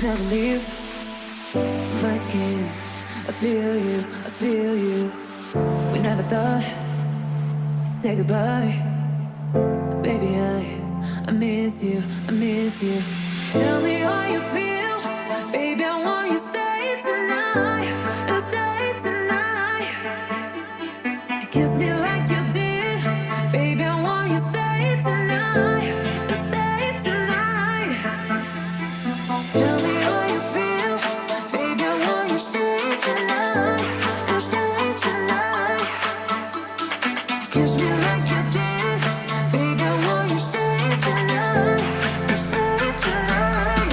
never leave my skin. I feel you, I feel you. We never thought, say goodbye. Baby, I miss you, I miss you. Tell me how you feel. Baby, I want you to stay tonight. Stay tonight. Kiss me like you did. Baby, I want you to stay tonight. Stay tonight. Tell me how you feel. Baby, I want you to stay tonight. Stay tonight. Kiss me like you did. Baby, I want you to stay tonight. Stay tonight.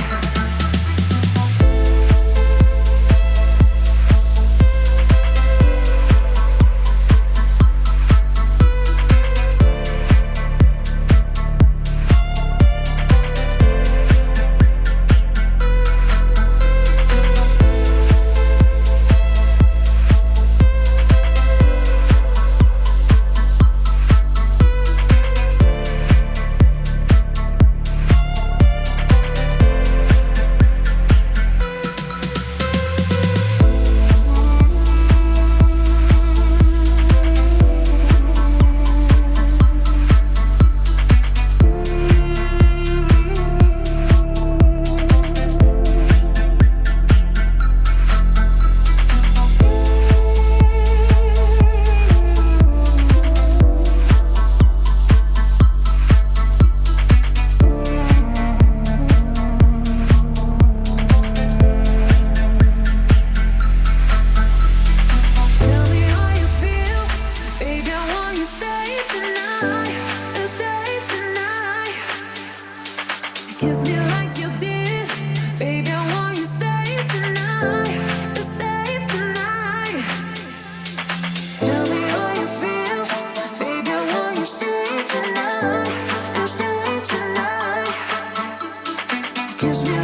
Tell me how you feel. Baby, I want you to stay tonight. Stay tonight. Kiss me like you did. Baby, I want you to stay tonight. Stay tonight. Tell me how you feel. Baby, I want you to stay tonight. Stay tonight. Kiss me